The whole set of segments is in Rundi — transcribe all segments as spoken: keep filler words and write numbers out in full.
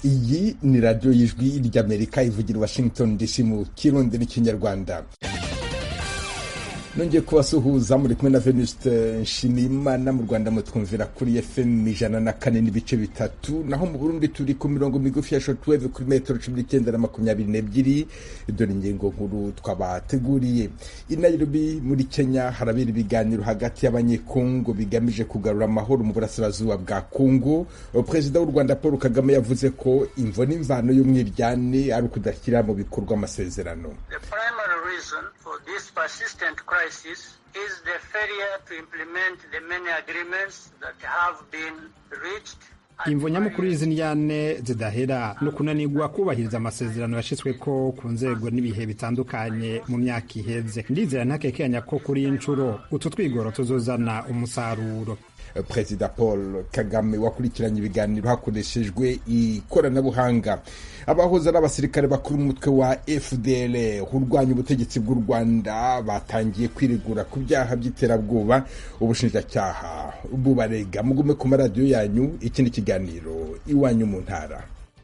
iyi ni radiyo y'ijwi ry'Amerika ivugira Washington D C mu kirundi n'ikinyarwanda. Nongeye kubasuhuza muri kumwe na Venuste Nshimiyimana. Mu Rwanda mutwumvira kuri F M ijana na kane n'ibice bitatu, naho mu Burundi turi ku mirongo migufi ya shortwave kuri metero cumi n'icyenda na makumyabiri n'ebyiri. Dore ingingo nkuru twabateguriye. I Nairobi muri Kenya harabera ibiganiro hagati y'abanyekongo bigamije kugarura amahoro mu burasirazuba bwa Kongo. Perezida w'u Rwanda Paul Kagame yavuze ko imvo n'imvano y'umwiryane ari ukudashyira mu bikorwa amasezerano. The primary reason for this persistent crisis is the failure to implement the many agreements that have been reached. Imvo nyamukuru y'izindyane zidahera no kunanirwa kubahiriza amasezerano yashitsweko ku nzego n'ibihe bitandukanye mu myaka iheze. Ndizera ntakekenya ko kuri inshuro utu twigoro tuzozana umusaruro. Perezida Paul Kagame wakurikiranye ibiganiro hakoreshejwe ikoranabuhanga. Abahoze ari abasirikare bakuru mu mutwe wa F D L R urwanya ubutegetsi bw'u Rwanda batangiye kwiregura ku byaha by'iterabwoba. Ubushinjacyaha bubarega. Mugume ku maradiyo yanyu. Iki ni ikiganiro Iwanyu mu Ntara.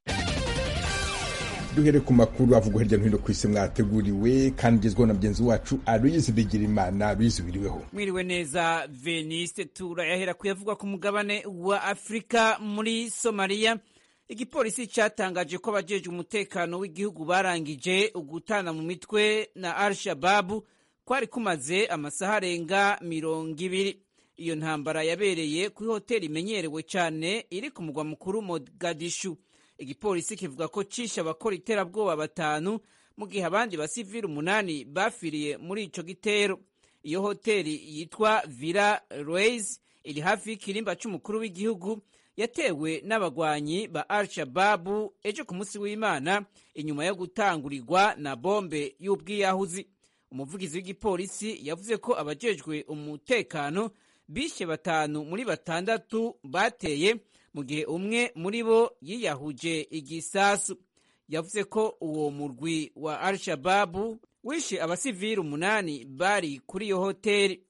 Duhere ku makuru avugwa hirya no hino ku isi mwateguriwe kandi ugezweho na mugenzi wacu Aloyizi Bigirimana. Aloyizi, wiriweho? Mwiriwe neza Veniste. Turayahera kuyavugwa ku mugabane wa Afrika. Muri Somalia igipolisi cyatangaje ko abajeje umutekano w'igihugu barangije ugutana mu mitwe na Al-Shabaab kwari kumaze amasaha arenga mirongo ibiri. Iyo ntambara yabereye kuri hoteli imenyerewe cyane iri ku mugwa mukuru Mogadishu. Igipolisi kivuga ko cisha abakora iterabwoba batanu mu gihe abandi basivili umunani bafiriye muri ico gitero. Iyo hoteli yitwa Villa Reis iri hafi y'ikirimba c'umukuru w'igihugu yatewe n'abagwanyi ba Al-Shabaab ejo ku munsi w'Imana inyuma yo gutangurirwa na bombe y'ubwiyahuzi. Umuvugizi w'igipolisi yavuze ko abajejwe umutekano bishe batanu muri batandatu bateye mu gihe umwe muri bo yiyahuje igisasu. Yavuze ko uwo murwi wa Al-Shabaab wishe abasivili umunani bari kuri iyo hoteli.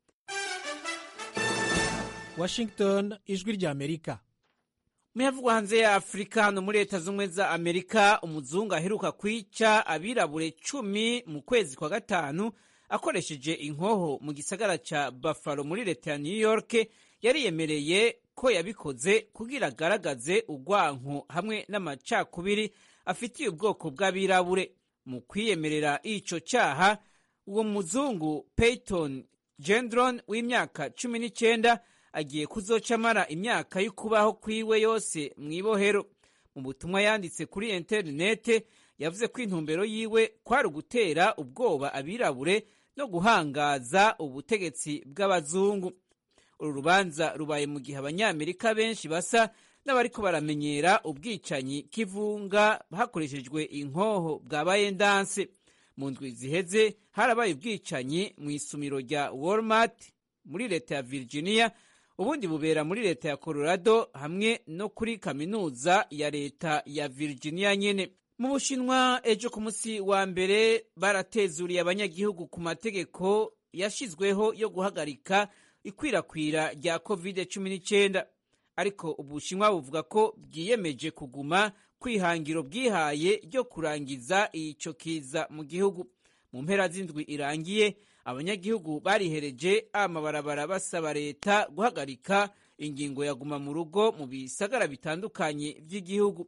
Washington, ijwi rya Amerika. Muyavugwa hanze ya Afrika, hano muri Leta Zunze za Amerika, umuzungu aheruka kwica abirabure cumi mu kwezi kwa gatanu akoresheje inkoho mu gisagara ca Buffalo muri leta ya New York yariyemereye ko yabikoze kugira agaragaze urwanko hamwe n'amacakubiri afitiye ubwoko bw'abirabure. Mu kwiyemerera ico cyaha, uwo muzungu Peyton Gendron w'imyaka cumi n'icyenda agiye kuzocamara imyaka y'ukubaho kwiwe yose mw'ibohero. Mu butumwa yanditse kuri interinete yavuze ko intumbero yiwe kwari ugutera ubwoba abirabure no guhangaza ubutegetsi bw'abazungu. Uru rubanza rubaye mu gihe abanyamerika benshi basa n'abariko baramenyera ubwicanyi kivunga hakoreshejwe inkoho bwabaye ndanse. Mu ndwi ziheze harabaye ubwicanyi mu isumiro rya Walmart muri leta ya Virginia, ubundi bubera muri leta ya Colorado hamwe no kuri kaminuza ya leta ya Virginia nyene. Mu Bushinwa ejo ku munsi wa mbere baratezuriye abanyagihugu ku mategeko yashizweho yo guhagarika ikwirakwira rya covid cumi n'icyenda, ariko Ubushinwa buvuga ko bwiyemeje kuguma kwihangiro bwihaye ryo kurangiza ico kiza mu gihugu. Mu mpera z'indwi irangiye abanyagihugu barihereje amabarabara basaba leta guhagarika ingingo yaguma mu rugo mu bisagara bitandukanye by'igihugu.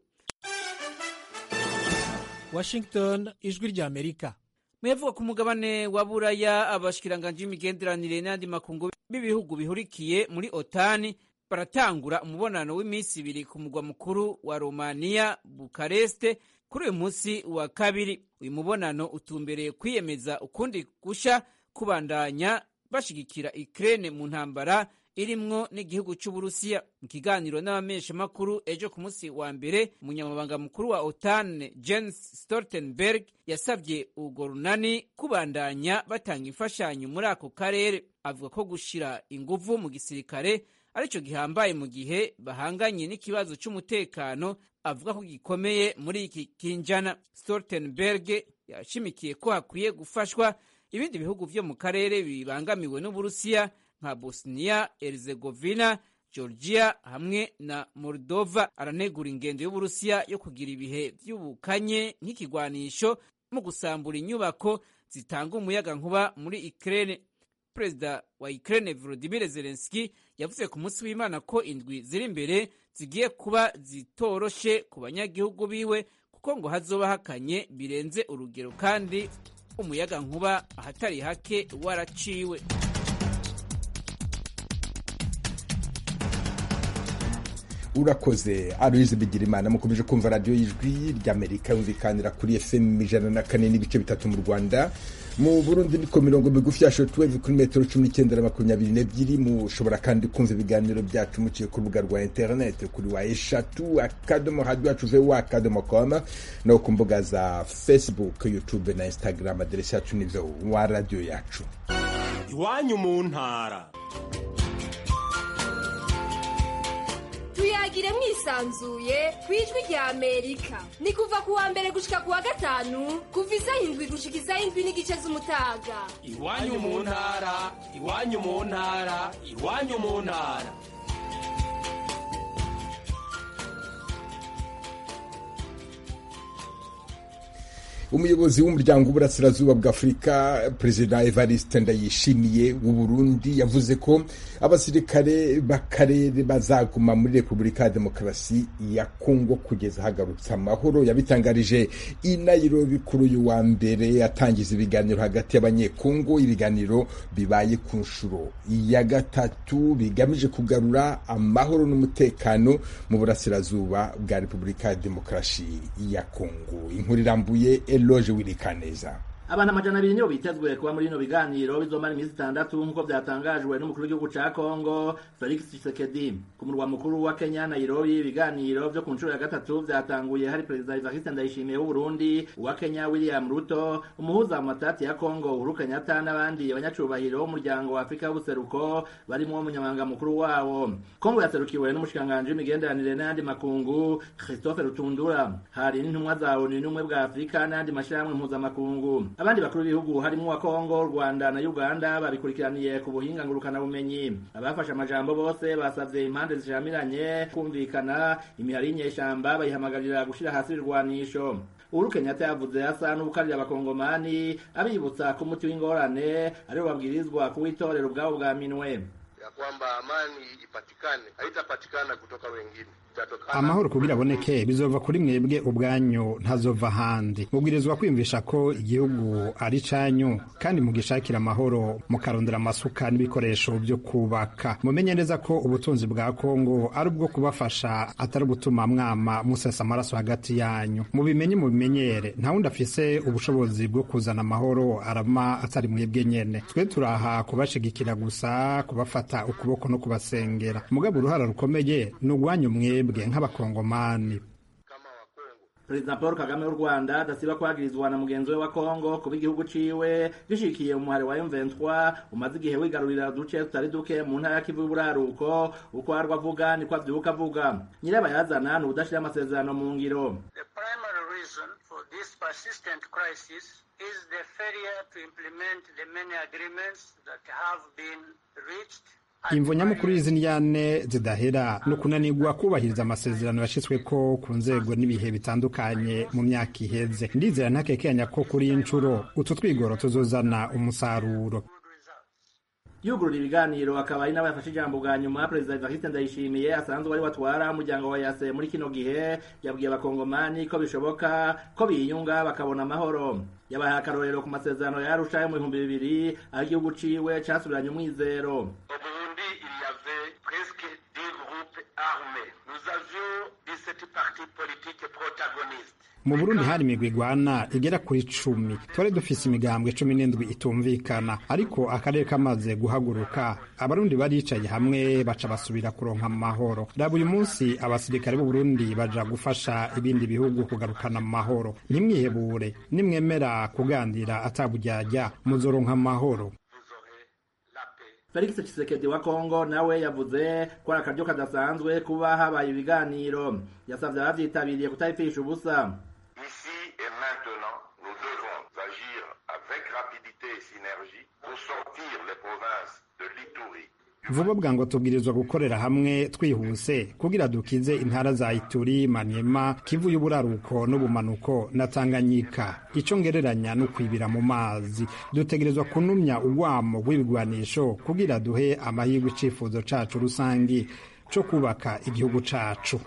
Washington, ijwi rya Amerika. Muyavuga ku mugabane wa Buraya, abashikiranganje imigenderanire n'andi makungu b'ibihugu bihurikiye muri OTAN baratangura umubonano w'iminsi ibiri ku mugwa mukuru wa Romania Bukareste kuri uyu munsi wa kabiri. Uyu mubonano utumbereye kwiyemeza ukundi gusha kubandanya bashigikira Ukraine mu ntambara irimwo n'igihugu c'Uburusiya. Mu kiganiro n'abamesha makuru ejo ku munsi wa mbere, umunyamabanga mukuru wa OTAN Jens Stoltenberg yasabye urwo runani kubandanya batanga imfashanyo muri ako karere. Avuga ko gushira inguvu mu gisirikare arico gihambaye mu gihe bahanganye n'ikibazo c'umutekano avuga ko gikomeye muri iki kinjana. Stoltenberg yashimikiye ko hakwiye gufashwa ibindi bihugu vyo mu karere bibangamiwe n'Uburusiya nka Bosnia Herzegovina Georgia hamwe na Moldova. Aranegura ingendo y'Uburusiya yo kugira ibihe vy'ubukanye nk'ikigwanisho mu gusambura inyubako zitanga umuyaga nkuba muri Ukraine. Perezida wa Ukraine Volodymyr Zelensky yavuze ku munsi w'Imana ko indwi ziri imbere zigiye kuba zitoroshe ku banyagihugu biwe kuko ngo hazoba hakanye birenze urugero kandi umuyaga nkuba ahatari hake waraciwe. Urakoze Aloise Bigirimana. Mukomeje kumva radio y'Ijwi ry'Amerika yumvikanira kuri F M ijana na kane n'ibice bitatu mu Rwanda. Mu Burundi niko mirongo migufi ya shortwave kuri metero cumi n'icyenda na makumyabiri n'ebyiri. Mushobora kandi kumva ibiganiro byacu muciye ku rubuga rwa internet kuri wa eshatu akadomo radio yacu voa akadomo com no ku mbuga za Facebook, YouTube na Instagram. Aderesi yacu ni wa radio yacu. Iwanyu mu ntara. Tuyagire mwisanzuye kwijwi rya Amerika. Ni kuva kuwa mbere gushika kuwa gatanu kuva isaha indwi gushika isaha indwi n'igice z'umutaga. Iwanyu mu ntara, iwanyu mu ntara, iwanyu mu ntara. Umuyobozi w'umuryango w'uburasirazuba bw'Afrika Perezida Evariste Ndayishimiye w'u Burundi yavuze ko abasirikare b'akarere bazaguma muri Repubulika ya Demokarasi ya Kongo kugeza hagarutse amahoro. Yabitangarije i Nairobi kuri uyu wa mbere atangiza ibiganiro hagati y'abanyekongo. Ibiganiro bibaye ku nshuro ya gatatu bigamije kugarura amahoro n'umutekano mu burasirazuba bwa Repubulika ya Demokarasi ya Kongo. Inkuru irambuye Eloge Wirikaneza. Abana amajana abiri nibo bitezwe kuba muri ino biganiro bizomara iminsi itandatu nk'uko byatangajwe n'umukuru w'igihugu ca Kongo Felix Tshisekedi. Ku murwa mukuru wa Kenya Nairobi, ibiganiro vyo ku nshuro ya gatatu vyatanguye hari Perezida Evariste Ndayishimiye w'u Burundi, uwa Kenya William Ruto, umuhuza mu matati ya Kongo Uhuru Kenyatta n'abandi abanyacubahiro b'umuryango wa Afrika w'ubuseruko barimwo umunyamabanga mukuru wabo. Kongo yaserukiwe n'umushikanganje w'imigenderanire n'andi makungu Christophe Rutundura. Hari n'intumwa za O N U n'umwe bwa Afrika n'andi mashirahamwe mpuzamakungu. Abandi bakuru b'ibihugu harimo wa Kongo, Rwanda na Uganda babikurikiraniye ku buhinga ngurukana bumenyi. Abafashe amajambo bose basavye impande zishamiranye kumvikana imihari y'inyeshamba bayihamagarira gushira hasi irwanisho. Uhuru Kenyatta yavuze asa n'ubukarira abakongomani abibutsa ko umuti w'ingorane ari babwirizwa kuwitorera ubwabo bwa minwe, ya kwamba amani ipatikane, haitapatikana kutoka wengine. Amahoro kugira aboneke bizova kuri mwebwe ubwanyu ntazova handi. Mubwirizwa kwiyumvisha ko igihugu ari canyu kandi mugishakira amahoro mukarondera amasuka n'ibikoresho byo kubaka. Mumenye neza ko ubutunzi bwa Kongo ari ubwo kubafasha atari gutuma mwama musesa amaraso hagati yanyu. Mubimenye mubimenyere, nta wundi afise ubushobozi bwo kuzana amahoro arama atari mwebwe nyene. Twe turaha kubashigikira gusa, kubafata ukuboko no kubasengera. Mugabo uruhara rukomeye n'ugwanyu mwebwe nk'abakongomani. Perezida Paul Kagame w'u Rwanda adasiba kwagirizwa na mugenzi we wa Kongo kuba igihugu ciwe gishikiye mu muhare wa M vingt-trois umaze igihe wigarurira duce tutari duke mu ntara ya Kivu y'Uburaruko. Uko arwa avuga niko avyuka avuga. Nyirabayazana n'ubudashira amasezerano mu ngiro. The primary reason for this persistent crisis is the failure to implement the many agreements that have been reached. Imvo nyamukuru y'izindyane zidahera no kunanirwa kubahiriza amasezerano yashitsweko ku nzego n'ibihe bitandukanye mu myaka iheze. Ndizera ntakekenya ko kuri incuro utu twigoro tuzozana umusaruro. Yugurura ibiganiro akaba ari nawe yafashe ijambo bwa nyuma. Perezida Evariste Ndayishimiye asanzwe wari watwara umuryango wa Yase muri kino gihe yabwiye abakongomani ko bishoboka ko biyunga bakabona amahoro. Yabahaye akarorero ku masezerano ya Arusha yo mu bihumbi bibiri aho igihugu ciwe casubiranye umwizero. Mu Burundi hari imigwi igwana igera kuri cumi. Twari dufise imigambwe cumi n'indwi itumvikana, ariko akarere kamaze guhaguruka abarundi baricaye hamwe baca basubira kuronka amahoro. Raba uyu munsi abasirikare b'u Burundi baja gufasha ibindi bihugu kugarukana amahoro. Ntimwihebure, nimwemera kugandira atabujyajya muzoronka amahoro. Felix Tshisekedi wa Kongo nawe yavuze ko ari akaryo kadasanzwe kuba habaye ibiganiro. Yasavye abavyitabiriye kutayipfisha ubusa. Ici et maintenant, nous devons agir avec rapidité et synergie pour sortir les provinces de l'Ituri vuba bwango tubwirizwa gukorera hamwe twihuse kugira dukize intara za Ituri, Maniema, Kivu y'uburaruko n'ubumanuko na Tanganyika. Ico ngereranya no kwibira mu mazi. Dutegerezwa kunumya ugwamo rw'ibigwanisho kugira duhe amahirwe icifuzo cacu rusangi co kubaka igihugu cacu.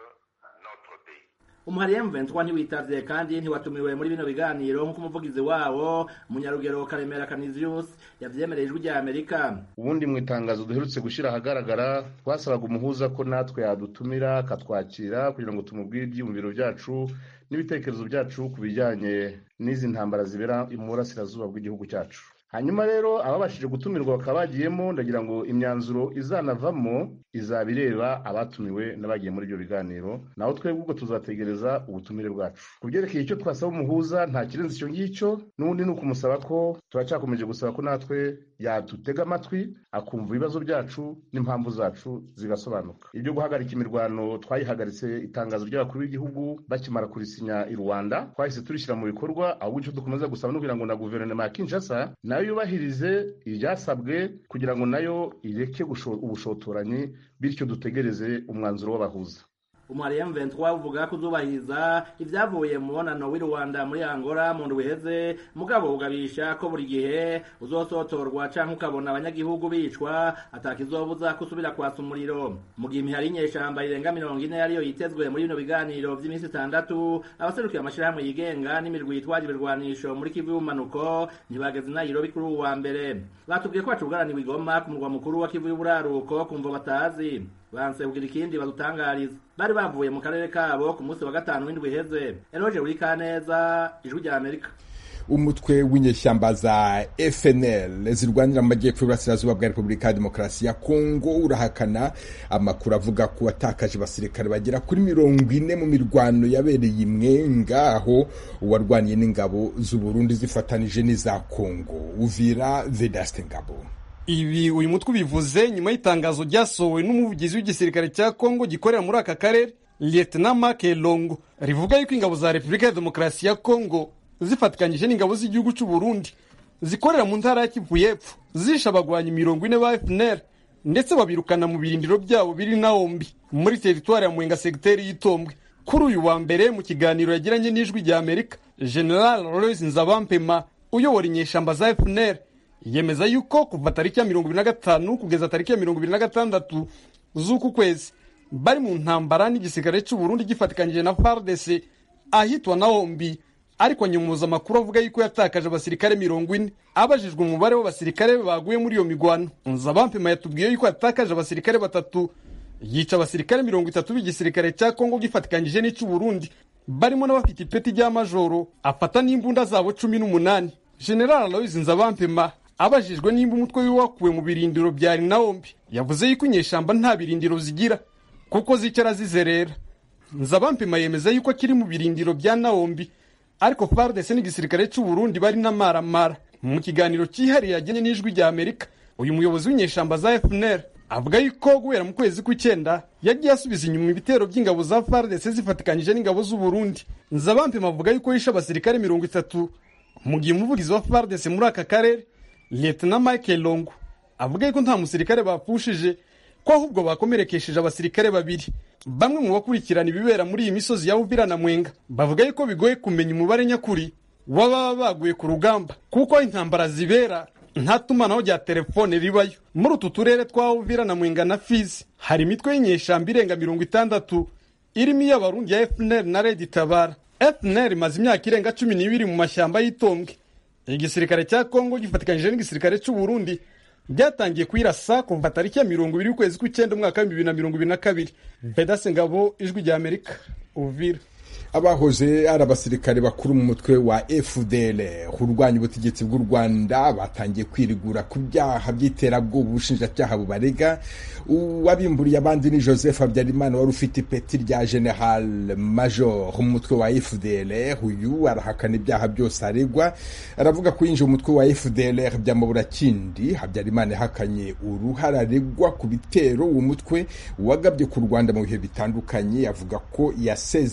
umuhari M vingt-trois ntiwitavye kandi ntiwatumiwe muri bino biganiro nk'uko umuvugizi wawo Munyarugero Karemera Canisius yavyemereye ijwi rya Amerika. Ubundi mu itangazo duherutse gushira ahagaragara twasabaga umuhuza ko natwe yadutumira akatwakira kugira ngo tumubwire ibyiyumviro byacu n'ibitekerezo byacu ku bijyanye n'izi ntambara zibera mu burasirazuba bw'igihugu cyacu. Hanyuma rero ababashije gutumirwa bakaba bagiyemo, ndagira ngo imyanzuro izanavamo izabireba abatumiwe n'abagiye muri ibyo biganiro, naho twebwe ubwo tuzategereza ubutumire bwacu. Kubyerekeye icyo twasaba umuhuza nta kirenze icyo ngicyo, n'ubundi ni ukumusaba ko turacyakomeje gusaba ko natwe yadutega amatwi akumva ibibazo byacu n'impamvu zacu zigasobanuka. Ibyo guhagarika imirwano twayihagaritse itangazo ry'abakuru b'igihugu bakimara kurisinya i Rwanda, twahise turishyira mu bikorwa, ahubwo icyo dukomeza gusaba no kugira ngo na guverinoma ya Kinshasa nayo yubahirize ibyasabwe kugira ngo nayo ireke ubushotoranyi, bityo dutegereze umwanzuro w'abahuza. umuhari M vingt-trois uvuga ko uzubahiriza ibyavuye mu mubonano w'i Rwanda muri Angola mu ndwi iheze, mugabo ugabisha ko buri gihe uzosotorwa canke ukabona abanyagihugu bicwa atakizobuza kusubira kwasa umuriro. Mu gihe imihari inyeshamba irenga mirongo ine yariyo yitezwe muri bino biganiro vy'iminsi itandatu, abaserukiye amashirahamwe yigenga n'imirwi yitwaje ibirwanisho muri Kivu y'ubumanuko ntibageze i Nairobi kuri uwa mbere. Batubwiye ko bacugaraniwe i Goma ku murwa mukuru wa Kivu y'uburaruko kumva batazi. Banse kugira ikindi badutangariza. Bari bavuye mu karere kabo ku munsi wa gatanu w'indwi iheze. Eroje Urikaneza, ijwi rya Amerika. Umutwe w'inyeshyamba za F N L zirwanira mu majyepfo y'uburasirazuba bwa Repubulika ya Demokarasi ya Kongo urahakana amakuru avuga ko watakaje abasirikare bagera kuri mirongo ine mu mirwano yabereye Mwenga, aho warwaniye n'ingabo z'u Burundi zifatanije n'iza Kongo. Uvira Vedaste Ngabo. Ibi uyu mutwe bivuze nyuma y'itangazo ryasohowe n'umuvugizi w'igisirikare cya Kongo gikorera muri aka karere, Lieutenant Mark Elongo, rivuga yuko ingabo za Repubulika ya Demokarasi ya Kongo zifatikanyije n'ingabo z'igihugu cy'u Burundi zikorera mu ntara ya Kivu y'Epfo zisha abagwanyi mirongo ine ba F N L ndetse babirukana mu birindiro byabo biri Naombi muri teritwari ya Mwenga segiteri y'Itombwe. Kuri uyu wa mbere mu kiganiro yagiranye n'ijwi rya Amerika, General Royce Nzabampema uyobora inyeshamba za F N L yemeza yuko kuva tariki ya mirongo ibiri na gatanu kugeza tariki ya mirongo ibiri na gatandatu z'uku kwezi bari mu ntambara n'igisirikare cy'u Burundi gifatikanyije na F A R D C ahitwa Naombi, ariko nyumuza makuru avuga yuko yatakaje abasirikare mirongo ine. Abajijwe umubare w'abasirikare baguye muri iyo migwano, Nzabampema yatubwiye yuko yatakaje abasirikare batatu, yica abasirikare mirongo itatu b'igisirikare cya Kongo gifatikanyije n'ic'u Burundi, barimo n'abafite ipeti rya majoro, afata n'imbunda zabo cumi n'umunani. General Aloys Nzabampema abajijwe nimba umutwe wiwakuwe mu birindiro bya Naombi, yavuze yuko inyeshamba nta birindiro zigira kuko zicara zizerera. Nzabampema yemeza yuko akiri mu birindiro bya Naombi, ariko F A R D C n'igisirikare cy'u Burundi bari n'amaramara. Mu kiganiro cyihariye yagene n'ijwi rya Amerika, uyu muyobozi w'inyeshamba za F N L avuga yuko guhera mu kwezi kw'icyenda yagiye asubiza inyuma ibitero by'ingabo za F A R D C zifatikanyije n'ingabo z'u Burundi. Nzabampema avuga yuko yishe abasirikare mirongo itatu, mu gihe umuvugizi wa F A R D C muri aka karere Lieutenant Michael Longo avuga yuko nta musirikare bapfushije, ko ahubwo bakomerekesheje abasirikare babiri. Bamwe mu bakurikirana ibibera muri iyi misozi ya Uvira na Mwenga bavuga yuko bigoye kumenya umubare nyakuri w'ababa baguye ku rugamba, kuko intambara zibera nta tumanaho rya telefone ribayo. Muri utu turere twa Uvira na Mwenga na Fizi hari imitwe y'inyeshamba irenga mirongo itandatu irimo iy'abarundi ya F N L na Red Tabara. F N L imaze imyaka irenga cumi n'ibiri mu mashyamba y'Itombwe. Igisirikare cya Kongo gifatikanyije n'igisirikare cy'u Burundi byatangiye kwirasa kuva tariki ya mirongo ibiri y'ukwezi kw'icyenda umwaka wa bibiri na mirongo ibiri na kabiri. Vedaste Ngabo, ijwi rya Amerika, Uvira. Abahoze ari abasirikare bakuru mu mutwe wa F D L R urwanya ubutegetsi bw'u Rwanda batangiye kwirigura ku byaha by'iterabwoba ubushinjacyaha bubarega. Uwabimburiye abandi ni Joseph Habyarimana wari ufite ipeti rya General Major mu mutwe wa F D L R. Uyu arahakana ibyaha byose aregwa, aravuga ko yinjiye mu mutwe wa F D L R byamabura kindi. Habyarimana yahakanye uruhara aregwa ku bitero uwo mutwe wagabye ku Rwanda mu bihe bitandukanye, avuga ko yasezeye muri uwo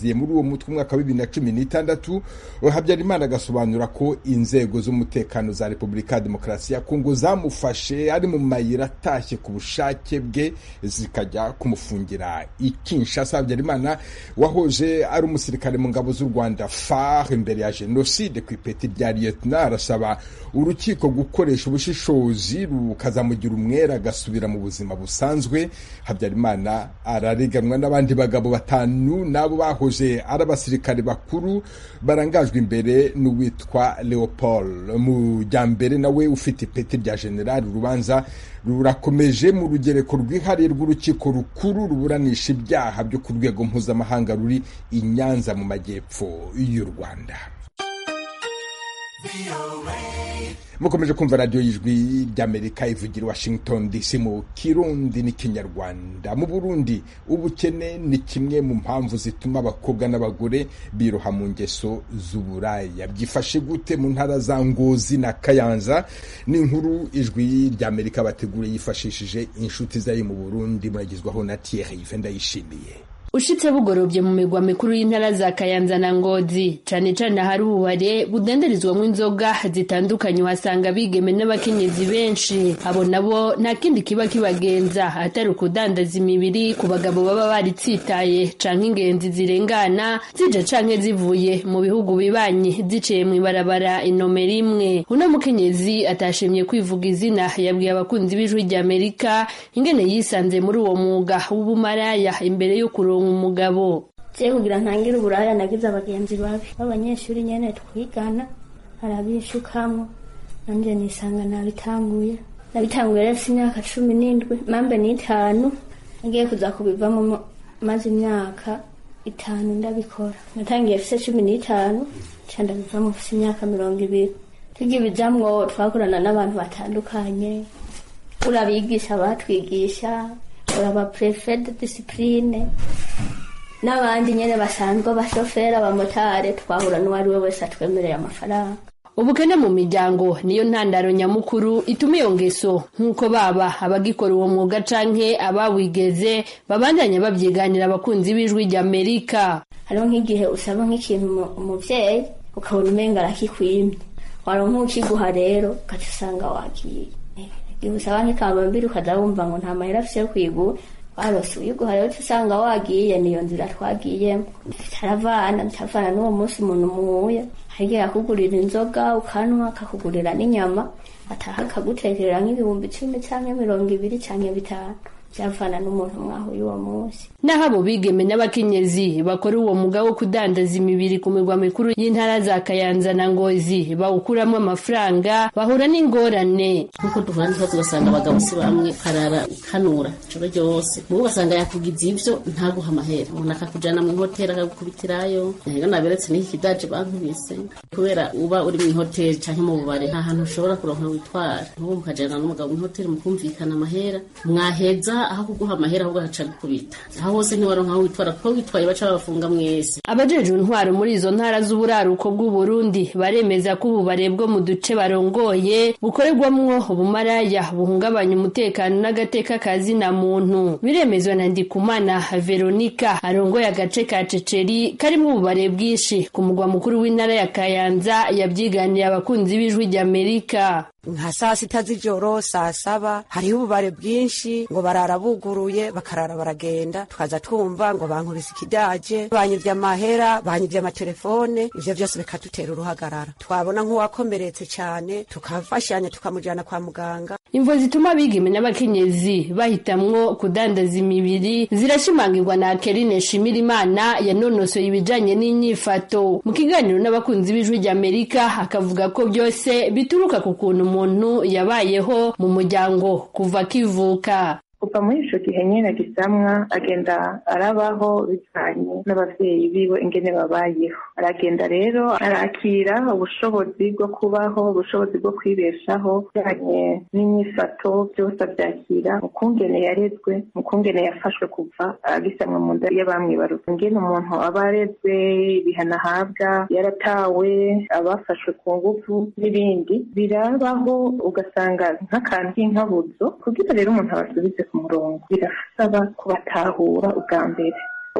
mu mutwe umwaka wa bibiri na cumi n'itandatu. Habyarimana agasobanura ko inzego z'umutekano za Repubulika ya Demokarasi ya Kongo zamufashe ari mu mayira atashye ku bushake bwe zikajya kumufungira i Kinshasa. Habyarimana wahoje ari umusirikare mu ngabo z'u Rwanda F A R imbere ya jenoside ku ipeti rya lieutenant arasaba urukiko gukoresha ubushishozi rukazamugira umwera agasubira mu buzima busanzwe. Habyarimana arareganwa n'abandi bagabo batanu nabo bahoje ari abasirikare bakuru barangajwe imbere n'uwitwa Leopold Mujyambere nawe ufite ipeti rya general. Urubanza rurakomeje mu rugereko rwihariye rw'urukiko rukuru ruburanisha ibyaha byo ku rwego mpuzamahanga ruri i Nyanza mu majyepfo y'u Rwanda. Mukomeje kumva radio y'ijwi ry'Amerika ivugira Washington D C mu Kirundi n'ikinyarwanda. Mu Burundi ubukene ni kimwe mu mpamvu zituma abakobwa n'abagore biroha mu ngeso z'uburaya. Byifashe gute mu ntara za Ngozi na Kayanza? Ni inkuru ijwi ry'Amerika bategura yifashishije inshuti zayo mu Burundi muragizwaho na Thierry Vendayishimiye. Ushitse bugorobye mu migwa mikuru y'intara za Kayanza na Ngozi cane cane hari ububare budenderizwamo inzoga zitandukanye uhasanga bigeme n'abakenyezi benshi. Abo nabo nta kindi kiba kibagenza atari ukudandaza imibiri ku bagabo baba baritsitaye canke ingenzi zirengana zija canke zivuye mu bihugu bibanyi ziciye mu ibarabara inomero imwe. Uno mukenyezi atashimye kwivuga izina yabwiye abakunzi b'ijwi ry'Amerika ingene yisanze muri uwo mwuga w'ubumaraya imbere yo kuronka umugabo. Je kugira ntangira uburaya nagize abagenzi babi abanyeshuri nyene twigana arabishukamwe nanje nisanga nabitanguye nabitanguye rero imyaka cumi n'indwi mambe n'itanu ngiye kuza kubivamo maze imyaka itanu ndabikora. Natangiye mfise cumi n'itanu cyanda bivamo mfise imyaka mirongo ibiri. Tugibijamwo twakorana n'abantu batandukanye, urabigisha batwigisha, uraba prefet de discipline n'abandi nyene basanzwe bashofera abamotari twahura n'uwari we wese atwemereye amafaranga. Ubukene mu miryango niyo ntandaro nyamukuru ituma iyo ngeso nk'uko baba abagikora uwo mwuga canke abawigeze babandanya babyiganira abakunzi b'ijwi ry'Amerika. Hariho nk'igihe usaba nk'ikintu umuvyeyi ukabona umenga arakikwimye, waronka ukiguha rero ugaca usanga wagiye. Igihe usaba nk'ikambambiri ukaza wumva ngo nta mahera afise yo kwigura warose uyiguha rero usanga wagiye. Niyo nzira twagiyemo taravana taravana n'uwo munsi umuntu muhuye harigihe akugurira inzoga ukanwa akakugurira n'inyama ataha akagutekerera nk'ibihumbi icumi canke mirongo ibiri canke bitanu byavana n'umuntu mwahuye uwo munsi. Naho abo bigeme n'abakenyezi bakora uwo muga wo kudandaza imibiri ku migwa mikuru y'intara za Kayanza na Ngozi bawukuramo amafaranga bahura n'ingorane kuko duhana ikibazo ugasanga abagabo si bamwe karara kanura coro ryose mu ugasanga yakugize ivyo ntaguha amahera umuntu akakujana mu hoteli akagukubitirayo rero naberetse n'iki kidaje bankubise kubera uba uri mu hoteli canke mu bubare nta hantu ushobora kuronka witwara n'uwo mukajana n'umugabo mu hoteli mukumvikana amahera mwaheza aho kuguha amahera ahubwo haca gukubita aho hose ntiwaronka aho witwara kuko witwaye baca babafunga mwese. Abajejwe intwaro muri izo ntara z'uburaruko bw'u Burundi baremeza ko ububare bwo mu duce barongoye bukorerwamwo ubumaraya buhungabanya umutekano n'agateka kazina muntu. Biremezwa na Ndikumana Veronica arongoye agace ka Ceceri karimo ububare bwinshi ku mugwa mukuru w'intara ya Kayanza yabyiganiye abakunzi b'ijwi ry'Amerika. Nka saa sita z'ijoro saa saba hariho ububare bwinshi ngo barara buguruye bakarara baragenda tukaza twumva ngo bankubise ikidaje banyivye amahera banyivye amatelefone ivyo vyose bikadutera uruhagarara twabona nk'uwakomeretse cane tukafashanya tukamujana kwa muganga. Imvo zituma bigeme n'abakenyezi bahitamwo kudandaza imibiri zirashimangirwa na Kerine Shimirimana yanonosoye ibijanye n'inyifato. Mu kiganiro n'abakunzi b'ijwi ry'Amerika akavuga ko byose bituruka ku kuntu umuntu yabayeho mu muryango kuva kivuka. Kuva muri ico gihe nyene gisamwa agenda arabaho bivanye n'abavyeyi biwe ingene babayeho. Aragenda rero arakira ubushobozi bwo kubaho, ubushobozi bwo kwibeshaho bijanye n'inyifato byose avyakira mu kungene yarezwe, mu kungene yafashwe kuva agisamwa mu nda y'abamwibarutse. Ingene umuntu aba arezwe, ibihano ahabwa, yaratawe, abafashwe ku nguvu n'ibindi birabaho ugasanga nk'akantu k'inkabuzo kugira rero umuntu abasubize ku murongo birasaba kubatahura ubwa mbere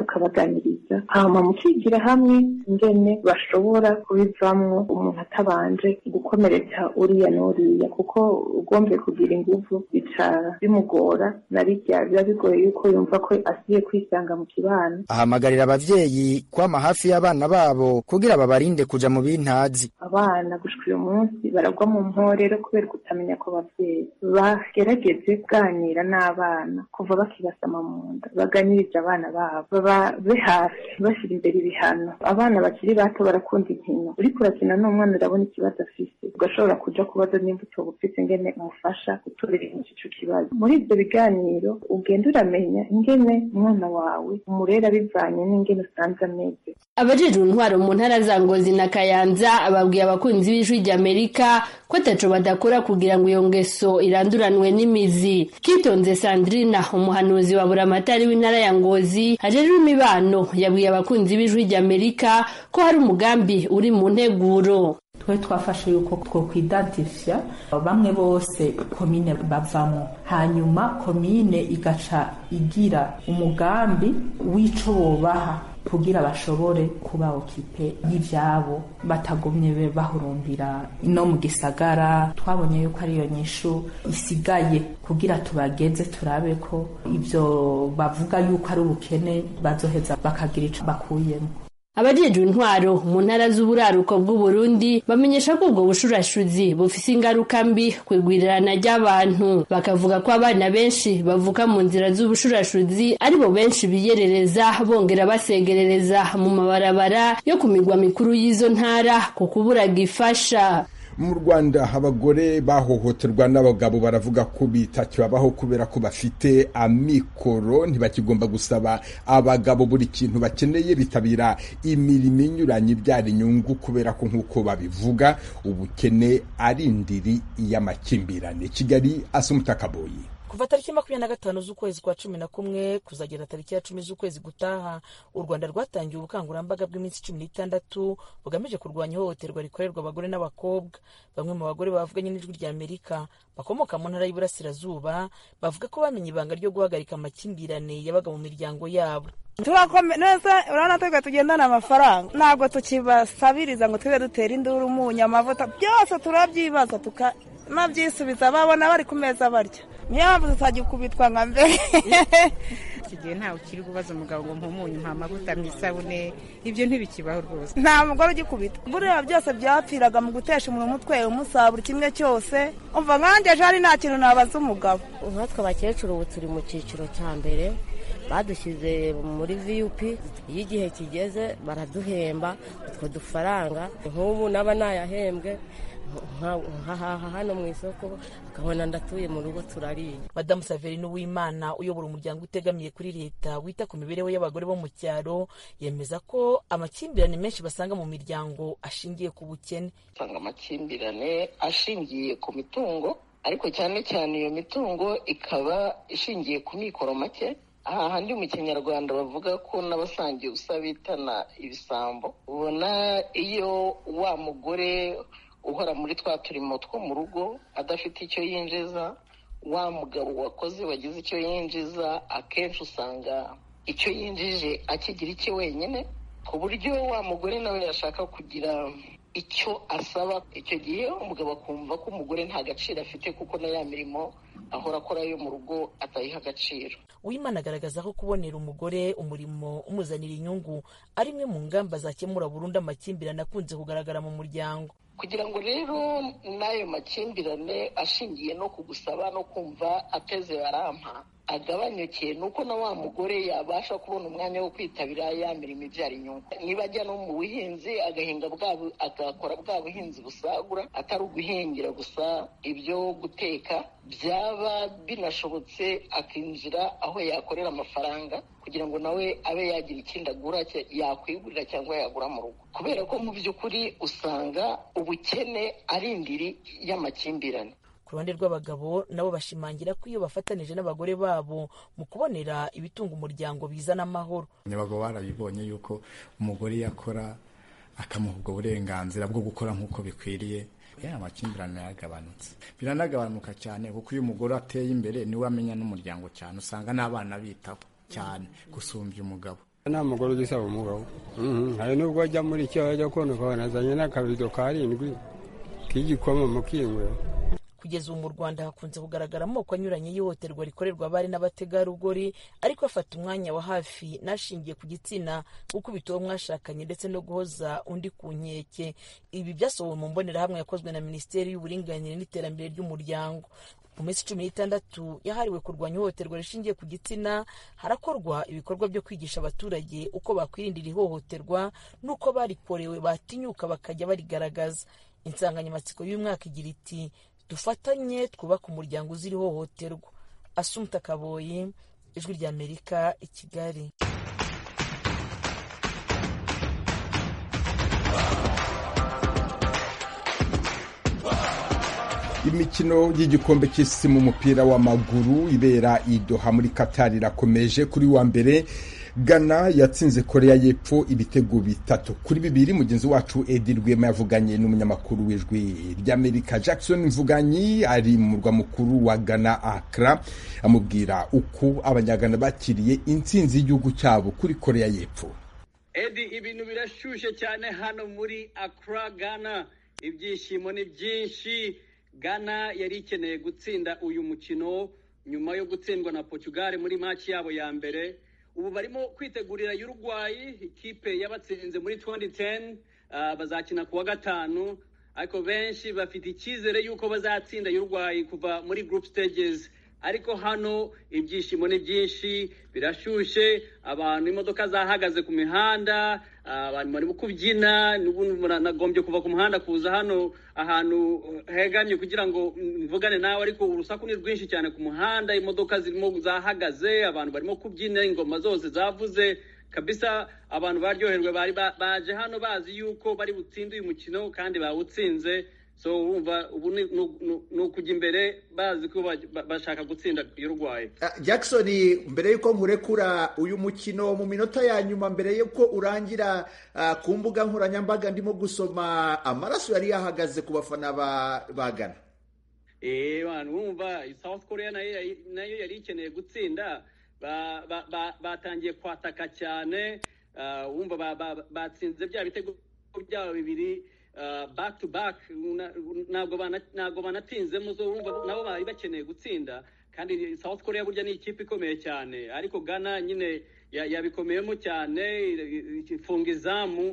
ukabaganiriza hama mukigira hamwe ingene bashobora kubivamwo umuntu atabanje gukomeretsa uriya n'uriya, kuko ugombe kugira inguvu bica bimugora na birya biba bigoye yuko yumva ko asiye kwisanga mu kibano. Ahamagarira abavyeyi kwama hafi y'abana babo kugira babarinde kuja mu bintazi. Abana gushika uyu munsi baragwa mu mporero kubera kutamenya ko abavyeyi bagerageze kuganira n'abana kuva bakibasama mu nda, baganiriza abana babo, babe hafi bashira imbere ibihano. Abana bakiri bato barakunda inkino, uriko urakina n'umwana urabona ikibazo afise, ugashobora kuja kubaza nimba utoba ufise ingene umufasha gutorera ico kibazo. Muri ivyo biganiro ugenda uramenya ingene umwana wawe umurera bivanye n'ingene usanze ameze. Abajejwe intwaro mu ntara za Ngozi na Kayanza ababwiye abakunzi b'ijwi ry'Amerika ko ataco badakora kugira ngo iyo ngeso iranduranwe n'imizi. Kitonze Sandrina, umuhanuzi wa buramatari w'intara ya Ngozi ajejwe imibano, yabwiye abakunzi b'ijwi ry'Amerika ko hari umugambi uri mu nteguro. Twe twafashe yuko twokwidatifya bamwe bose komine bavamo, hanyuma komine igaca igira umugambi w'ico bobaha kugira bashobore kuba okipe y'ivyabo batagomye be bahurumbira ino mu gisagara. Twabonye yuko ariyo nyishu isigaye kugira tubageze turabe ko ivyo bavuga yuko ari ubukene bazoheza bakagira ico bakuyemo. Abajejwe intwaro mu ntara z'uburaruko bw'u Burundi bamenyesha ko ubwo bushurashuzi bufise ingaruka mbi kwigwirirana ry'abantu, bakavuga ko abana benshi bavuka mu nzira z'ubushurashuzi aribo benshi biyerereza bongera basegerereza mu mabarabara yo ku migwa mikuru y'izo ntara ku kubura gifasha. Mu Rwanda abagore bahohoterwa n'abagabo baravuga ko bitakibabaho kubera ko bafite amikoro, ntibakigomba gusaba abagabo buri kintu bakeneye, bitabira imirimo inyuranye ibyara inyungu kubera ko nk'uko babivuga ubukene ari indiri y'amakimbirane. Kigali, Asumta Kaboyi. Kuva tariki makumyabiri na gatanu z'ukwezi kwa cumi na kumwe kuzagera tariki ya cumi z'ukwezi gutaha, u Rwanda rwatangiye ubukangurambaga bw'iminsi cumi n'itandatu bugamije kurwanya ihohoterwa rikorerwa abagore n'abakobwa. Bamwe mu bagore bavuganye n'ijwi rya Amerika bakomoka mu ntara y'Iburasirazuba bavuga ko bamenye ibanga ryo guhagarika amakimbirane yabaga mu miryango yabo. Turakome neza, urabona twebwe tugendana amafaranga, ntabwo tukibasabiriza ngo tube dutera induru, umunyu, amavuta, byose turabyibaza tuka nabyisubiza babona bari ku meza barya. Niyo mpamvu tutajya kubitwa nka mbere. Kigiye ntawe ukiri kubaza umugabo ngo mpumunyu nta mavuta mwisabune, ibyo ntibikibaho rwose. Nta mugore ugikubita. Buriya byose byapfiraga mu gutesha umuntu umutwe umusabura kimwe cyose. Umva nkanjye jari nta kintu nabaza umugabo. Nkatwe abakecuru ubu turi mu cyiciro cya mbere, badushyize muri V U P, iyo igihe kigeze baraduhemba utwo dufaranga, nk'ubu naba nayahembwe nkahaha hano mu isoko akabona ndatuye mu rugo turariye. Madamu Saverine Uwimana uyobora umuryango utegamiye kuri leta wita ku mibereho y'abagore bo mu cyaro yemeza ko amakimbirane menshi basanga mu miryango ashingiye ku bukene. Usanga amakimbirane ashingiye ku mitungo, ariko cyane cyane iyo mitungo ikaba ishingiye ku mikoro make. Aha handi mu Kinyarwanda bavuga ko n'abasangiye ubusa bitana ibisambo. Ubona iyo wa mugore uhora muri twa turimo two mu rugo adafite icyo yinjiza, wa mugabo wakoze wagize icyo yinjiza, akenshi usanga icyo yinjije akigira icyo wenyine, ku buryo wa mugore nawe yashaka kugira icyo asaba, icyo gihe umugabo akumva ko umugore nta gaciro afite kuko na ya mirimo ahora akora yo mu rugo atayiha agaciro. Uwimana agaragaza ko kubonera umugore umurimo umuzanira inyungu ari imwe mu ngamba zakemura burundu amakimbirane akunze kugaragara mu muryango. Kugira ngo rero n'ayo makimbirane ashingiye no kugusaba no kumva ateze barampa agabanyuke, nuko na wa mugore yabasha kubona umwanya wo kwitabira ya mirimo ibyara inyungu. Niba ajya no mu buhinzi agahinga bwabo, agakora bwa buhinzi busagura, atari uguhingira gusa ibyo guteka, byaba binashobotse akinjira aho yakorera amafaranga kugira ngo nawe abe yagira ikindi agura yakwigurira cyangwa yagura mu rugo, kubera ko mu by'ukuri usanga ubukene ari indiri y'amakimbirane. Ku ruhande rw'abagabo nabo bashimangira ko iyo bafatanije n'abagore babo mu kubonera ibitunga umuryango bizana amahoro. Abagabo barabibonye yuko umugore yakora akamuha ubwo burenganzira bwo gukora nk'uko bikwiriye, ya amakimbirane yagabanutse. Biranagabanuka cyane kuko iyo umugore ateye imbere niwe amenya n'umuryango cyane, usanga n'abana bitaho cyane gusumbya umugabo. nta mugore ugisaba umugabo hari n'ubwo ajya muri icyo ajya kubona ukabona azanye n'akabido karindwi k'igikoma mu kingwe. Kugeza ubu mu Rwanda hakunze kugaragara amoko anyuranye y'ihohoterwa rikorerwa abari n'abategarugori, ariko afata umwanya wa hafi n'ashingiye ku gitsina, gukubita uwo mwashakanye ndetse no guhoza undi ku nkeke. Ibi byasohowe mu mbonerahamwe yakozwe na Minisiteri y'Uburinganire n'Iterambere ry'Umuryango. Mu minsi cumi n'itandatu yahariwe kurwanya ihohoterwa rishingiye ku gitsina, harakorwa ibikorwa byo kwigisha abaturage uko bakwirindira ihohoterwa n'uko barikorewe batinyuka bakajya barigaragaza. Insanganyamatsiko y'umwaka igira iti dufatanye twubaka umuryango uzira ihohoterwa. Assumpta Kaboyi, Ijwi ry'Amerika, i Kigali. Imikino y'igikombe cy'isi mu mupira w'amaguru ibera i Doha muri Qatar irakomeje. Kuri wa mbere Ghana yatsinze Korea y'Epfo ibitego bitatu kuri bibiri. Mugenzi wacu Edi Rwema yavuganye n'umunyamakuru w'Ijwi ry'Amerika Jackson Mvuganyi ari mu murwa mukuru wa Ghana Accra, amubwira uko abanyagana bakiriye intsinzi y'igihugu cyabo kuri Korea y'Epfo. Edi, ibintu birashushe cyane hano muri Accra, Ghana. Ibyishimo ni byinshi. Ghana yari ikeneye gutsinda uyu mukino nyuma yo gutsindwa na Portugal muri match yabo ya mbere. Ubu barimo kwitegurira Uruguay, ikipe yabatsinze muri twenty ten, uh, bazakina kuwa gatanu, ariko benshi bafite icyizere yuko bazatsinda Uruguay kuva muri group stages. Ariko hano ibyishimo ni byinshi, birashushe, abantu imodoka zahagaze ku mihanda, abantu bari kubyina, nagombye kuva ku muhanda kuza hano ahantu hegamye kugira ngo mvugane nawe, ariko urusaku ni rwinshi cyane ku muhanda, imodoka zirimo zahagaze, abantu barimo kubyina, ingoma zose zavuze kabisa. Abantu baryoherwe, bari baje hano bazi yuko bari butsinde uyu mukino kandi bawutsinze. So umva ubu no kujya imbere bazi ko bashaka gutsinda Uruguay. Jackson, mbere yuko nkurekura uyu mukino mu minota ya nyuma mbere yuko urangira, uh, ku mbuga nkoranyambaga ndimo gusoma amaraso yari yahagaze ku bafana ba bagana. Eh bana, umva South Korea nayo nayo yari ikeneye gutsinda, batangiye ba, ba, kwataka cyane, uh, umva batsinze bya bitego byabo bibiri Uh, back to back, ntabwo bana ntabwo banatinze muzo, urumva nabo bari bakeneye gutsinda, kandi South Korea burya ni ikipe ikomeye cyane, ariko Ghana nyine yabikomeyemo cyane, ifunga izamu,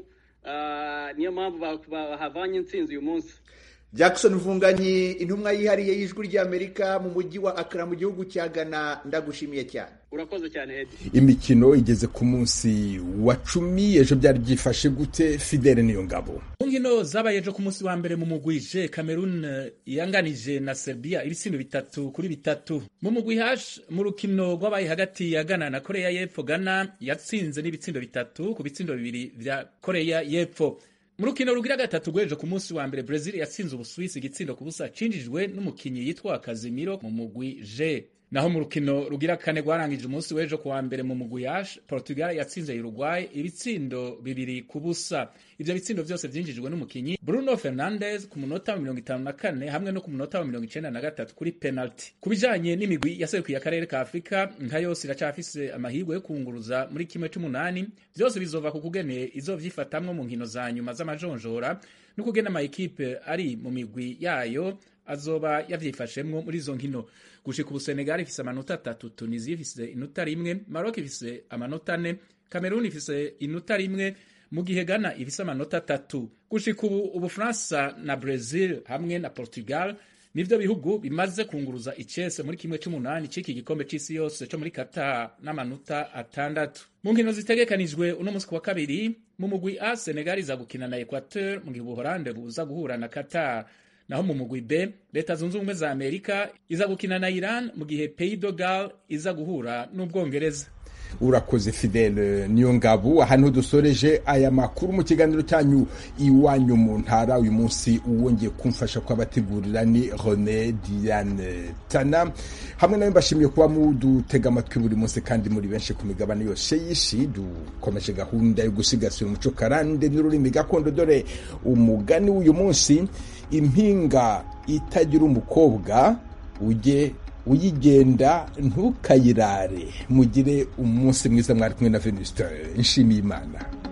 uh, niyo mpamvu bahavanye intsinzi uyu munsi. Jackson Mvunganyi, intumwa yihariye y'Ijwi ry'Amerika mu mujyi wa Accra mu gihugu cya Ghana, ndagushimiye cyane. Urakoze cyane Edi. Imikino igeze ku munsi wa cumi, ejo byari byifashe gute? Fidele Niyongabo. Inkino zabaye ejo ku munsi wa mbere mu mugwi J, Cameroon yanganije na Serbia ibitsindo bitatu kuri bitatu. Mu mugwi H, mu rukino rwabaye hagati ya Ghana na Korea y'Epfo, Ghana yatsinze n'ibitsindo bitatu ku bitsindo bibiri vya Korea y'Epfo. Mu rukino rugira gatatu rw'ejo ku munsi wa mbere, Brazil yatsinze Ubusuwisi igitsindo ku busa cinjijwe n'umukinyi yitwa Casemiro mu mugwi J. Naho mu rukino rugira kane rwarangije umunsi w'ejo ku wa mbere mu mugwi H, Portugal yatsinze Uruguay ibitsindo bibiri ku busa. Ivyo bitsindo vyose vyinjijwe n'umukinyi Bruno Fernandes ku munota wa mirongo itanu na kane hamwe no ku munota wa mirongo icenda na gatatu kuri penalty. Kubijanye n'imigwi yaserukiye akarere ka Afrika, nka yose iracafise amahirwe yo kunguruza muri kimwe c'umunani, vyose bizova ku kugene izovyifatamwo mu nkino za nyuma z'amajonjora no kugena ama equipe ari mu migwi yayo azoba yavyifashemwo muri izo nkino. Gushika ubu Senegal ifise amanota atatu, Tunisia ifise inota rimwe, Maroc ifise amanota ane, Cameroon ifise inota rimwe, mu gihe Ghana ifise amanota atatu. Gushika ubu Ubufaransa na Brazil hamwe na Portugal nivyo bihugu bimaze kunguruza icese muri kimwe c'umunani c'iki gikombe c'isi yose co muri Qatar n'amanota atandatu. Mu nkino zitegekanijwe uno musi wa kabiri, mu mugwi A, Senegal iza gukina na Equateur, mu gihe Ubuholande buza guhura na Qatar. Naho mu mugwi B, Leta Zunze Ubumwe za Amerika iza gukina na Iran, mu gihe Pays de Galles iza guhura n'Ubwongereza. Urakoze Fidele Niyongabo. Ahantu dusoreje aya makuru mu kiganiro cyanyu Iwanyu mu Ntara. Uyu munsi uwongeye kumfasha kwabategurira ni René Diane Tana. Hamwe nawe mbashimiye kuba mudutega amatwi buri munsi kandi muri benshi ku migabane yose y'isi. Dukomeje gahunda yo gusigasira umuco karande n'ururimi gakondo. Dore umugani w'uyu munsi: impinga itagira umukobwa ujye uyigenda ntukayirare. Mugire umunsi mwiza. Mwari kumwe na Venuste Nshimiyimana.